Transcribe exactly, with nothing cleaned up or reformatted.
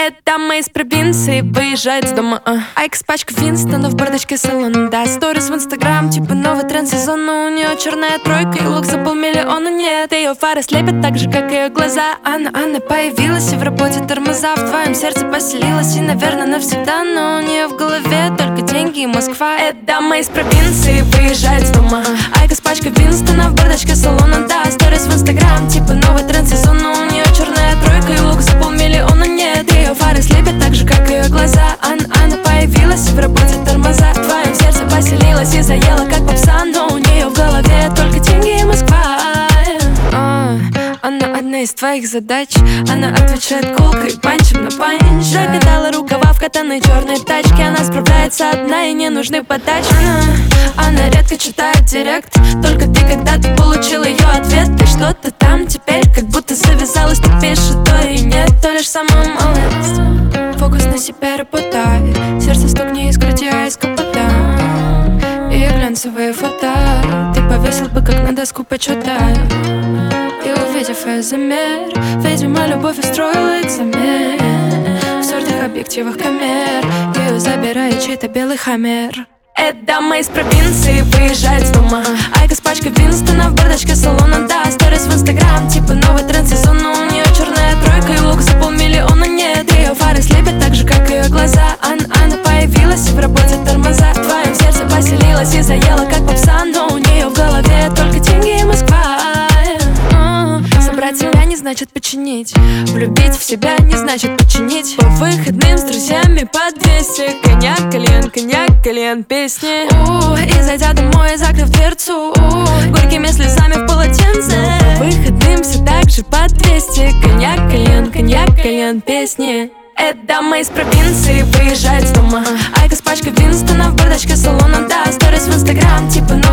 Эта дама из провинции выезжает с дома, а Айкос пачка Винстона в бардачке салона. Да, сторис в инстаграм, типа новый тренд сезона. У нее черная тройка и лук за полмиллиона. Нет, ее фары слепят так же, как ее глаза. Анна, Анна появилась и в работе тормоза. В твоем сердце поселилась и, наверное, навсегда. Но у нее в голове только деньги и Москва. Эта дама из провинции выезжает с дома, а Айкос пачка Винстона в бардачке салона. Да, сторис в инстаграм, типа новый тренд сезона. У нее черная тройка и лук за полмиллиона. Нет, ее фары слепят так же, как ее глаза. Анна, Анна появилась и в работе тормоза. В твоем сердце поселилась и заела, как попса. Но у нее в голове только деньги и Москва. а, Она одна из твоих задач. Она отвечает колкой, панчем на панч. Закатала рукава в катаной черной тачке. Она справляется одна и не нужны подачи. Она, она редко читает директ. Только ты когда-то получил ее ответ. Ты что-то там теперь как будто завязалась. Ты пишешь то и нет, то лишь самая малость. Фокус на себя работай. Сердце стукни из груди, а из капота. И глянцевые фото ты повесил бы, как на доску почета. И увидев ее замер, видимо, любовь устроила экзамен. В сортах объективах камер ее забирает чей-то белый хаммер. Эта дама из провинции выезжает с дома, Айкос пачка Винстона в бардачке салона. Да, сторис в инстаграм, типа новый тренд сезона. У нее черная тройка и лук за полмиллиона. Нет, ее фары слепят так же, как ее глаза. Анна, Анна появилась и в работе тормоза. В твоем сердце поселилась и заела, как попса. Но у нее в голове только деньги и Москва. Собрать себя не значит починить. Влюбить в себя не значит починить. По выходным с друзьями по двести. Коньяк, кальян, коньяк, кальян, песни. У, и зайдя домой, закрыв дверцу, у, горькими слезами в полотенце. По выходным все так же по двести. Коньяк, кальян, коньяк, кальян, песни. Эта дама из провинции выезжает с дома, Айкос пачка Винстона в бардачке салона. Да, сторис в инстаграм, типа